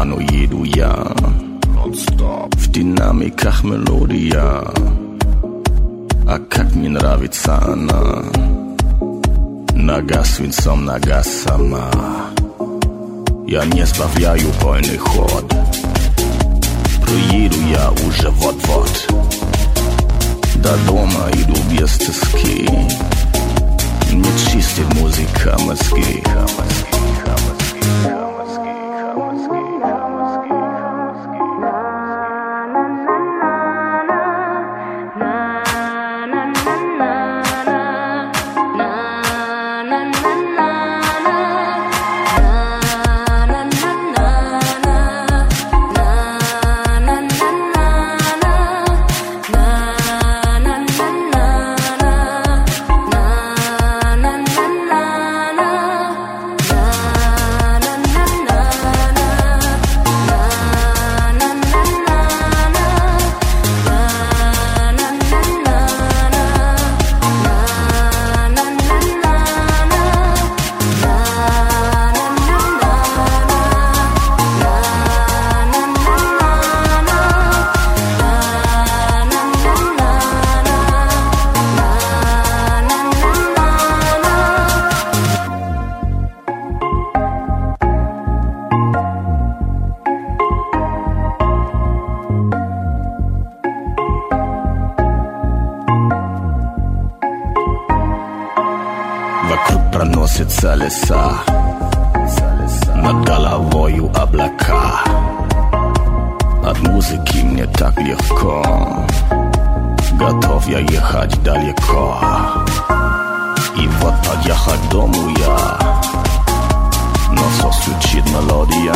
плану еду я, в динамиках мелодия. А как мне нравится она, нога свинцом, нога сама. Я не сбавляю полный ход, приеду я уже вот-вот. До дома иду без тоски, мне чистит музыка мозги. Вокруг проносятся леса, над головою облака. От музыки мне так легко, готов я ехать далеко. И вот подъехал к дому я, но все стучит мелодия.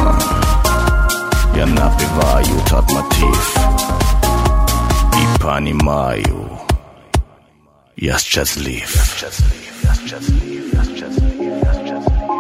Я напеваю тот мотив и понимаю, я счастлив. Я счастлив, я счастлив, я счастлив, я счастлив.